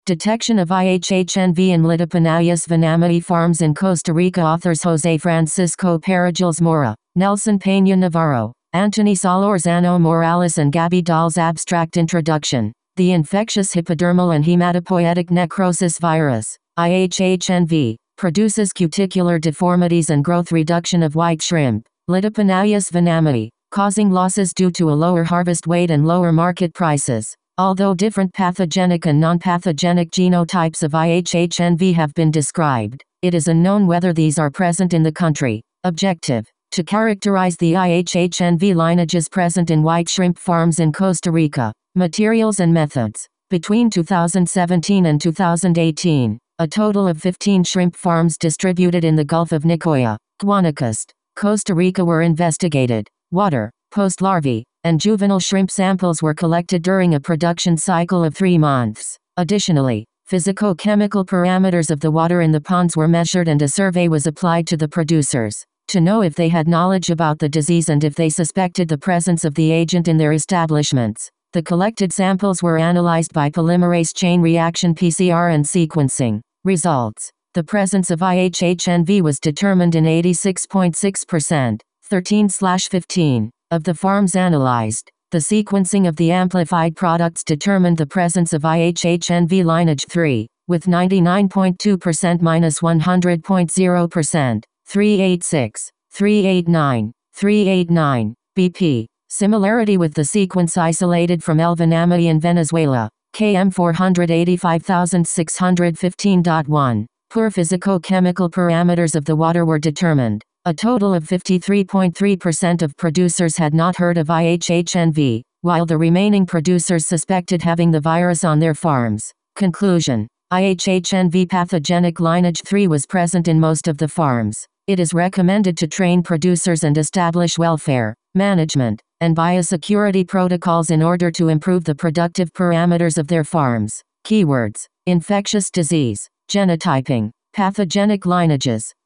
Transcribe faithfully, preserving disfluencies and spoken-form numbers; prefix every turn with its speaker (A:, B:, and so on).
A: Detection of I H H N V in Litopanayas Venamity farms in Costa Rica. Authors Jose Francisco Perejils Mora, Nelson Peña Navarro, Anthony Solorzano Morales and Gabby Dahl's abstract introduction. The infectious hypodermal and hematopoietic necrosis virus, I H H N V, produces cuticular deformities and growth reduction of white shrimp, Litopanayas venamity, causing losses due to a lower harvest weight and lower market prices. Although different pathogenic and non-pathogenic genotypes of I H H N V have been described, it is unknown whether these are present in the country. Objective: to characterize the I H H N V lineages present in white shrimp farms in Costa Rica. Materials and methods. Between two thousand seventeen and two thousand eighteen, a total of fifteen shrimp farms distributed in the Gulf of Nicoya, Guanacaste, Costa Rica were investigated. Water, post-larvae, and juvenile shrimp samples were collected during a production cycle of three months. Additionally, physico-chemical parameters of the water in the ponds were measured and a survey was applied to the producers to know if they had knowledge about the disease and if they suspected the presence of the agent in their establishments. The collected samples were analyzed by polymerase chain reaction P C R and sequencing. Results: the presence of I H H N V was determined in eighty-six point six percent, thirteen slash fifteen, of the farms analyzed. The sequencing of the amplified products determined the presence of I H H N V lineage three, with ninety-nine point two percent minus one hundred point zero percent, three eighty-six, three eighty-nine, three eighty-nine, B P. Similarity with the sequence isolated from L. venamity in Venezuela, K M four eight five six one five point one. Poor physico-chemical parameters of the water were determined. A total of fifty-three point three percent of producers had not heard of I H H N V, while the remaining producers suspected having the virus on their farms. Conclusion: I H H N V pathogenic lineage three was present in most of the farms. It is recommended to train producers and establish welfare, management, and biosecurity protocols in order to improve the productive parameters of their farms. Keywords: infectious disease, genotyping, pathogenic lineages.